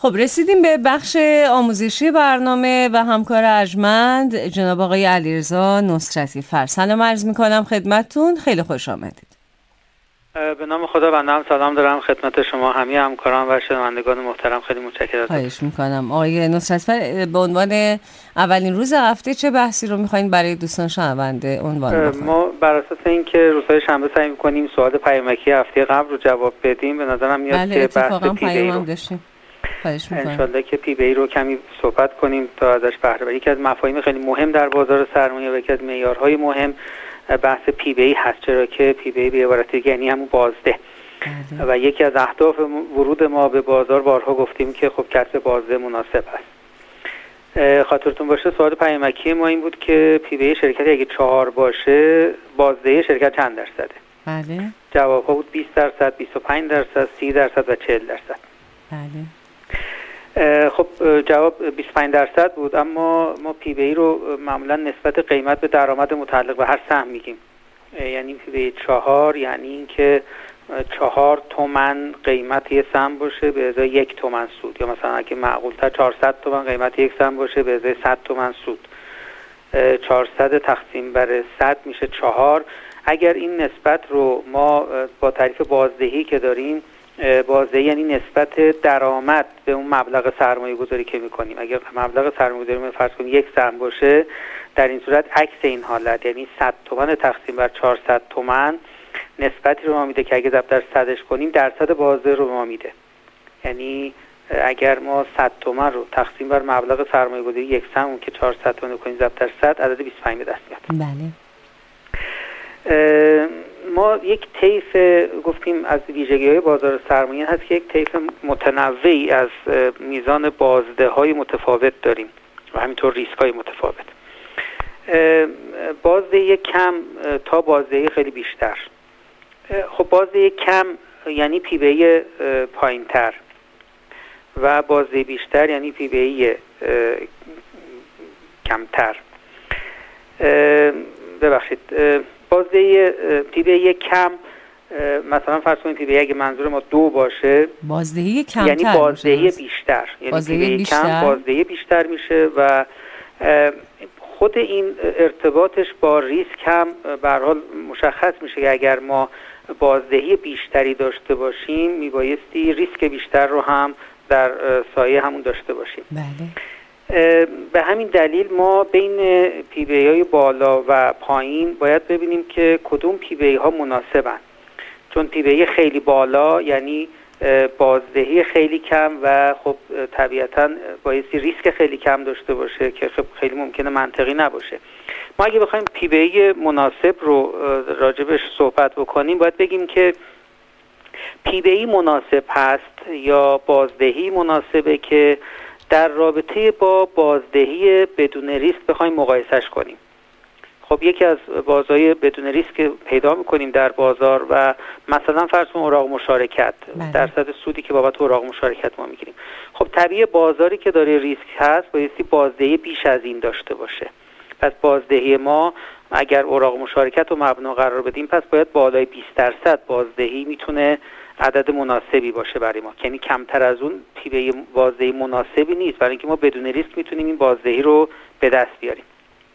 خب رسیدیم به بخش آموزشی برنامه و همکار ارجمند جناب آقای علیرضا نصرتی فر. سلام عرض میکنم خدمتتون، خیلی خوش آمدید. به نام خدا بنده هم سلام دارم خدمت شما همه همکاران و شنوندگان محترم. خیلی متشکرم. خواهش میکنم. آقای نصرتی فر، به عنوان اولین روز هفته چه بحثی رو میخواین برای دوستان شنونده عنوان بکنید؟ ما بر اساس اینکه روزهای شنبه سعی میکنیم سوال پیامکی هفته قبل رو جواب بدیم، به نظرم میاد که بحث پی رو داشتیم. انشالله که پی رو کمی صحبت کنیم تا ازش بهره ببریم. یکی از مفاهیم خیلی مهم در بازار سرمایه و یکی از معیارهای مهم بحث پی هست، چرا که پی به عبارت دیگه یعنی همون بازده. و یکی از اهداف ورود ما به بازار بارها گفتیم که خب کسب بازده مناسب است. خاطرتون باشه سوال پیامکی ما این بود که پی شرکت اگه 4 باشه بازده شرکت چند درصده؟ بله. جواب ها بود 20%، 25%، 30% و 40%. بله. خب جواب 25% بود، اما ما پی رو معمولا نسبت قیمت به درآمد متعلق به هر سهم میگیم. یعنی پی 4 یعنی اینکه 4 تومن قیمت یک سهم باشه به ازای 1 تومن سود، یا مثلا اگه معقول‌تر 400 تومن قیمت یک سهم باشه به ازای 100 تومن سود. 400 تقسیم بر 100 میشه 4. اگر این نسبت رو ما با تعریف بازدهی که داریم، بازدهی یعنی نسبت درآمد به اون مبلغ سرمایه گذاری که میکنیم. اگر مبلغ سرمایه گذاری فرض کنیم 1 سهم باشه، در این صورت عکس این حالت یعنی 100 تومن تقسیم بر 400 تومن نسبتی رو ما میده که اگه ضرب در 100ش کنیم درصد بازده رو ما میده. یعنی اگر ما 100 تومن رو تقسیم بر مبلغ سرمایه گذاری 1 سهم که 400 تومن کنیم ضرب در 100 عدد 25 به دست میاد. بله. ما یک طیف گفتیم از ویژگی‌های بازار سرمایه هست که یک طیف متنوعی از میزان بازده‌های متفاوت داریم و همینطور ریسک‌های متفاوت. بازده کم تا بازده خیلی بیشتر. خب بازده کم یعنی پی پایین‌تر و بازده بیشتر یعنی پی کمتر. ببخشید، بازده پی کم مثلا فرض کنید پی اگه منظور ما 2 باشه بازدهی کمتر یعنی بازدهی بیشتر، یعنی پی کم بازدهی بیشتر میشه و خود این ارتباطش با ریسک هم به هر حال مشخص میشه که اگر ما بازدهی بیشتری داشته باشیم میبایستی ریسک بیشتر رو هم در سایه همون داشته باشیم. بله. به همین دلیل ما بین پی های بالا و پایین باید ببینیم که کدوم پی ها مناسبن، چون پی خیلی بالا یعنی بازدهی خیلی کم و خب طبیعتاً بایستی ریسک خیلی کم داشته باشه که خب خیلی ممکنه منطقی نباشه. ما اگه بخوایم پی مناسب رو راجبش صحبت بکنیم باید بگیم که پی مناسب هست یا بازدهی مناسبه که در رابطه با بازدهی بدون ریسک بخوایم مقایسش کنیم. خب یکی از بازهای بدون ریسک که پیدا میکنیم در بازار و مثلا فرض کنیم اوراق مشارکت، درصد سودی که بابت اوراق مشارکت ما میگیریم. خب طبیعی بازاری که داره ریسک هست بایستی بازدهی بیش از این داشته باشه. پس بازدهی ما اگر اوراق مشارکت رو مبنا قرار بدیم پس باید بالای 20% بازدهی میتونه عدد مناسبی باشه برای ما، یعنی کمتر از اون پی بازدهی مناسبی نیست، برای اینکه ما بدون ریسک میتونیم این بازدهی رو به دست بیاریم.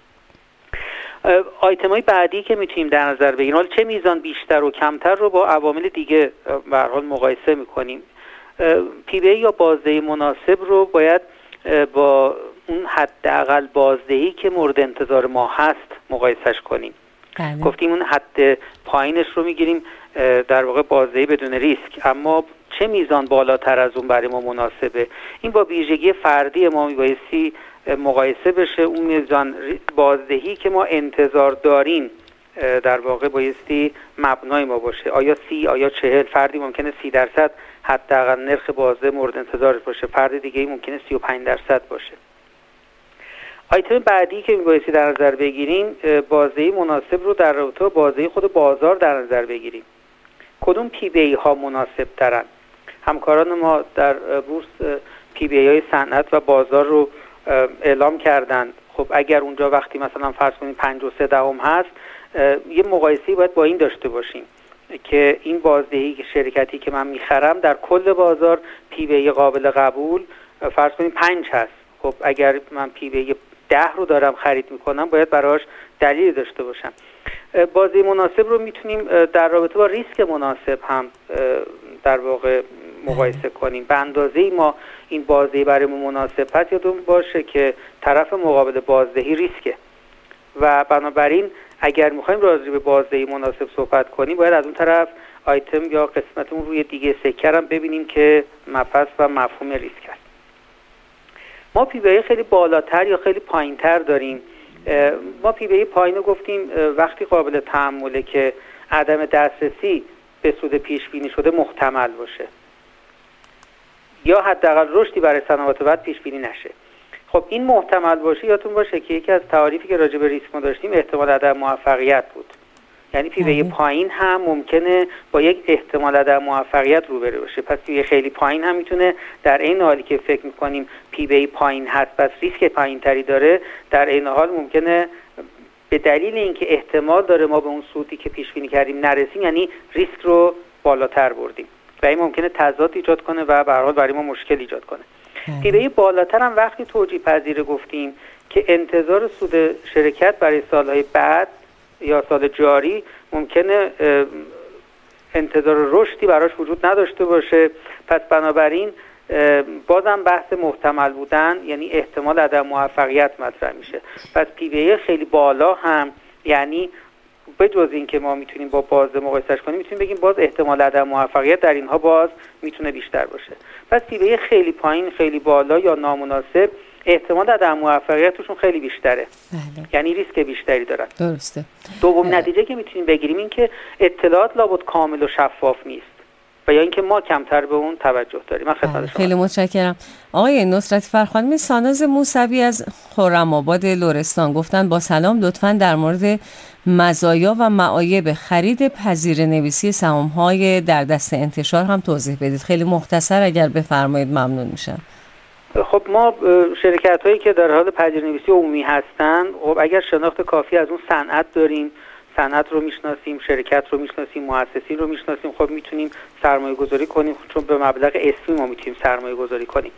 آیتم‌های بعدی که میتونیم در نظر بگیریم، حالا چه میزان بیشتر و کمتر رو با عوامل دیگه به هر حال مقایسه میکنیم. پی یا بازدهی مناسب رو باید با اون حداقل بازدهی که مورد انتظار ما هست مقایسش کنیم. گفتیم اون حد پایینش رو میگیریم در واقع بازدهی بدون ریسک، اما چه میزان بالاتر از اون برای ما مناسبه؟ این با ویژگی فردی ما میبایستی مقایسه بشه. اون میزان بازدهی که ما انتظار داریم در واقع بایستی مبنای ما باشه. آیا 30 آیا 40؟ فردی ممکنه 30% حداقل نرخ بازده مورد انتظارش باشه، فرد دیگه ممکنه 35% باشه. آیتم بعدی که میبایستی در نظر بگیریم بازدهی مناسب رو در رابطه با بازدهی خود بازار در نظر بگیریم. کدوم پی بی ها مناسب ترن؟ همکاران ما در بورس پی بی های صنعت و بازار رو اعلام کردند. خب اگر اونجا وقتی مثلا فرض کنیم 5.3 هست، یه مقایسه‌ای باید با این داشته باشیم که این بازدهی که شرکتی که من میخرم در کل بازار پی بی ای قابل قبول فرض کنیم 5 هست. خب اگر من پی بی ای 10 رو دارم خرید میکنم باید براش دلیل داشته باشم. بازدهی مناسب رو میتونیم در رابطه با ریسک مناسب هم در واقع مقایسه کنیم. به اندازه‌ای ما این بازدهی برای ما مناسب هست یادتون باشه که طرف مقابل بازدهی ریسکه و بنابراین اگر میخوایم راجع به بازدهی مناسب صحبت کنیم باید از اون طرف آیتم یا قسمت اون روی دیگه سکه هم ببینیم که مبحث و مفهوم ریسک است. ما پی بی ای خیلی بالاتر یا خیلی پایینتر داریم. ما پی بی ای پایین رو گفتیم وقتی قابل تحمله که عدم دسترسی به سود پیش بینی شده محتمل باشه یا حداقل رشدی برای سنوات بعد پیش بینی نشه. خب این محتمل باشه یادتون باشه که یکی از تعاریفی که راجع به ریسک ما داشتیم احتمال عدم موفقیت بود. یعنی پی بی ای پایین هم ممکنه با یک احتمال عدم موفقیت روبرو بشه. پس پی بی ای خیلی پایین هم میتونه در عین حالی که فکر میکنیم پی بی ای پایین هست پس ریسک پایین تری داره، در عین حال ممکنه به دلیل اینکه احتمال داره ما به اون سودی که پیش بینی کردیم نرسیم، یعنی ریسک رو بالاتر بردیم و این ممکنه تضاد ایجاد کنه و به هر حال برای ما مشکل ایجاد کنه. پی بی ای بالاتر هم وقتی توجیه پذیر گفتیم که انتظار سود شرکت برای سالهای بعد یا سال جاری ممکنه انتظار رشدی براش وجود نداشته باشه. پس بنابراین بازم بحث محتمل بودن یعنی احتمال عدم موفقیت مطرح میشه. پس پی بی ای خیلی بالا هم یعنی به جز این که ما میتونیم با باز مقایسهش کنیم میتونیم بگیم باز احتمال عدم موفقیت در اینها باز میتونه بیشتر باشه. پس پی بی ای خیلی پایین خیلی بالا یا نامناسب احتمال عدم موفقیت توشون خیلی بیشتره. بله. یعنی ریسک بیشتری دارن. درسته. دوم نتیجه که میتونیم بگیریم این که اطلاعات لابد کامل و شفاف نیست و یا اینکه ما کمتر به اون توجه داریم. من خدمت شما. خیلی متشکرم. آقای نصرتی فر خانم ساناز موسوی از خرم‌آباد لرستان گفتن با سلام لطفاً در مورد مزایا و معایب خرید پذیره‌نویسی سهام‌های در دست انتشار هم توضیح بدید. خیلی مختصر اگر بفرمایید ممنون میشم. خب ما شرکت هایی که در حال پذیره‌نویسی عمومی هستن خب اگر شناخت کافی از اون صنعت داریم، صنعت رو میشناسیم، شرکت رو میشناسیم، مؤسسین رو میشناسیم، خب میتونیم سرمایه گذاری کنیم چون به مبلغ اسمی ما میتونیم سرمایه گذاری کنیم.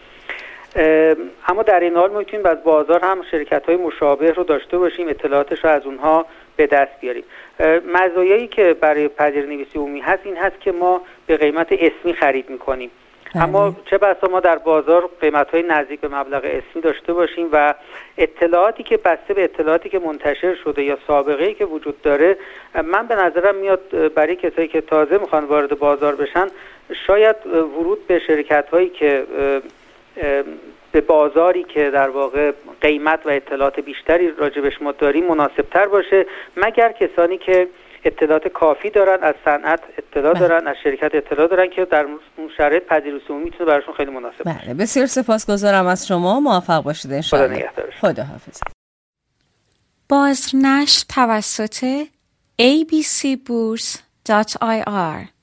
اما در این حال ما میتونیم از بازار هم شرکت های مشابه رو داشته باشیم، اطلاعاتش رو از اونها به دست بیاریم. مزایایی که برای پذیره‌نویسی عمومی هست این هست که ما به قیمت اسمی خرید میکنیم. اما چه بسا ما در بازار قیمت‌های نزدیک به مبلغ اسمی داشته باشیم و اطلاعاتی که بسته به اطلاعاتی که منتشر شده یا سابقه‌ای که وجود داره، من به نظرم میاد برای کسایی که تازه میخوان وارد بازار بشن شاید ورود به شرکت‌هایی که به بازاری که در واقع قیمت و اطلاعات بیشتری راجبش ما داریم مناسب‌تر باشه، مگر کسانی که اطلاعات کافی دارن، از صنعت اطلاع دارن، از شرکت اطلاع دارن که در اون شرایط پذیرش عمومی میتونه براشون خیلی مناسب باشه. بله، بسیار سپاسگزارم از شما. موفق باشید ان شاء الله. خدا حافظ. بازنشر توسط abcburs.ir